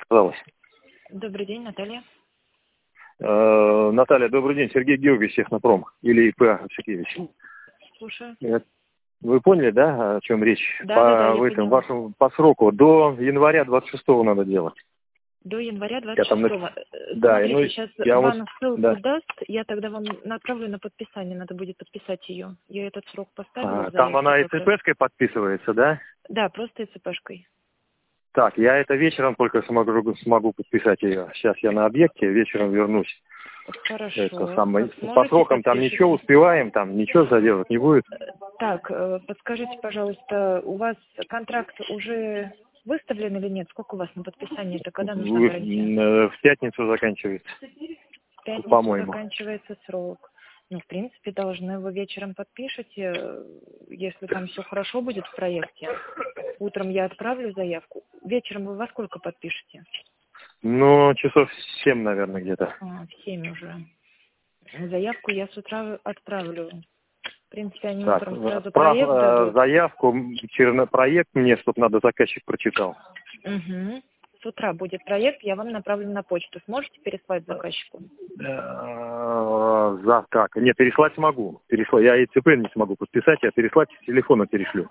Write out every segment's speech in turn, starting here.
Казалось. Добрый день, Наталья. Наталья, добрый день. Сергей Георгиевич, Технопром. Или ИП Овсякевич. Слушаю. Вы поняли, да, о чем речь? Да, я По поняла. вашему по сроку. До января 26-го надо делать. До января Я там 26-го. Да, Смотрите, сейчас я вот... вам ссылку Да. даст, я тогда вам направлю на подписание, надо будет подписать ее. Я этот срок поставила в Там заявке она как раз. ИЦПшкой подписывается, да? Да, просто ИЦПшкой. Так, я это вечером только смогу подписать ее. Сейчас я на объекте, вечером вернусь. Хорошо. Это самое. Как По сможете, срокам там подпишите. ничего успеваем, там ничего заделать не будет. Так, подскажите, пожалуйста, у вас контракт уже выставлен или нет? Сколько у вас на подписание? Это когда нужна гарантия? В пятницу заканчивается, В пятницу по-моему. заканчивается срок. Ну, в принципе, должны вы вечером подпишете, если там все хорошо будет в проекте. Утром я отправлю заявку. Вечером вы во сколько подпишете? Ну, часов 7, наверное, где-то. В 7 уже. Заявку я с утра отправлю. В принципе, они Так, утром сразу проект дадут. заявку через проект мне, чтобы надо заказчик прочитал. Угу. С утра будет проект, я вам направлю на почту. Сможете переслать заказчику? Как? Нет, переслать смогу. Я ИЦП не смогу подписать, я переслать с телефона перешлю.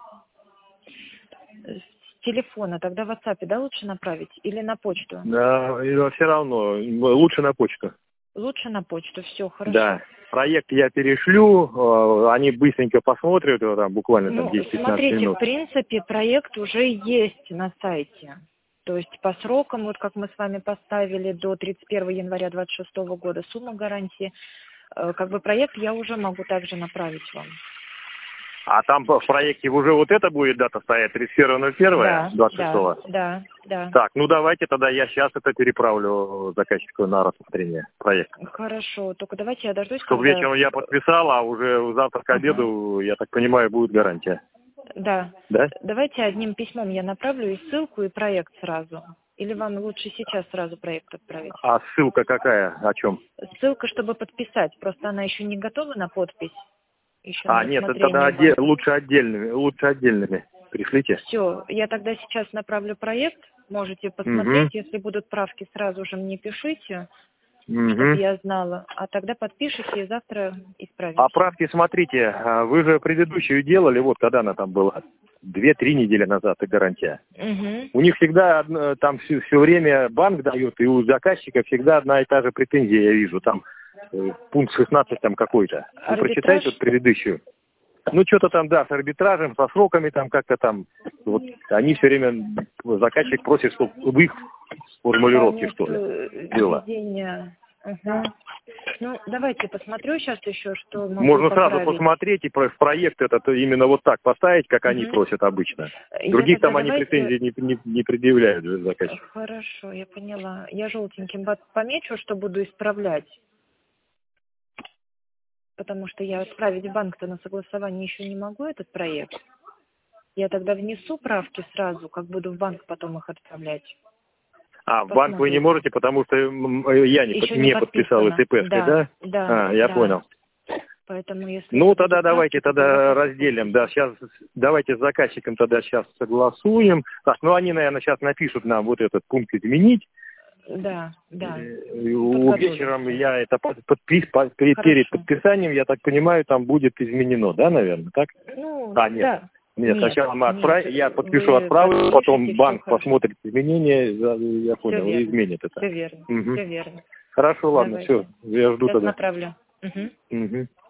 С телефона, тогда в WhatsApp, да, лучше направить? Или на почту? Да, все равно, лучше на почту. Лучше на почту, все, хорошо. Да. Проект я перешлю, они быстренько посмотрят, там, буквально там 10-15 смотрите, минут. в принципе, проект уже есть на сайте. То есть по срокам, вот как мы с вами поставили, до 31 января 2026 года сумма гарантии, как бы проект я уже могу также направить вам. А там в проекте уже вот это будет дата стоять, 31.01.26? Да. Так, ну давайте тогда я сейчас это переправлю заказчику на рассмотрение проекта. Хорошо, только давайте я дождусь, Чтобы когда... вечером я подписал, а уже завтра к обеду, я так понимаю, будет гарантия. Да. Да? Давайте одним письмом я направлю и ссылку, и проект сразу. Или вам лучше сейчас сразу проект отправить? А ссылка какая? О чем? Ссылка, чтобы подписать. Просто она еще не готова на подпись. Еще на Нет, рассмотрение тогда банка. лучше отдельными. Пришлите. Все, я тогда сейчас направлю проект. Можете посмотреть. Если будут правки, сразу же мне пишите, чтобы я знала. А тогда подпишите и завтра исправите. А правки, смотрите, вы же предыдущую делали, вот когда она там была, 2-3 недели назад, и гарантия. У них всегда там все время банк дает, и у заказчика всегда одна и та же претензия, я вижу. Там пункт 16 там какой-то. Вы прочитайте вот предыдущую. Ну, что-то там, да, с арбитражем, со сроками там как-то там. Вот они все время, заказчик просит, чтобы в их формулировке, что ли, было. Ну, давайте посмотрю сейчас еще, что могу Можно поправить. сразу посмотреть и в проект этот именно вот так поставить, как они просят обычно. Других там они претензий не предъявляют заказчику. Хорошо, я поняла. Я желтеньким помечу, что буду исправлять. Потому что я отправить в банк-то на согласование еще не могу этот проект. Я тогда внесу правки сразу, как буду в банк потом их отправлять. В банк вы не можете, потому что я не подписал ИЦПшкой, да? Да. Я понял. Поэтому если... Ну, тогда давайте разделим. Да, сейчас давайте с заказчиком тогда сейчас согласуем. Так, ну они, наверное, сейчас напишут нам вот этот пункт изменить. Да. Вечером я это перед подписанием, я так понимаю, там будет изменено, да, наверное, так? Нет. Да. Нет, сначала я подпишу, отправлю, потом банк посмотрит изменения, я понял, и изменит это. Все верно. Хорошо, ладно, все, я жду Сейчас тогда. направлю.